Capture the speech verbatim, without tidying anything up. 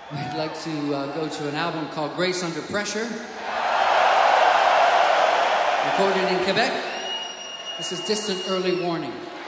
I'd like to uh, go to an album called Grace Under Pressure, recorded in Quebec. This is Distant Early Warning.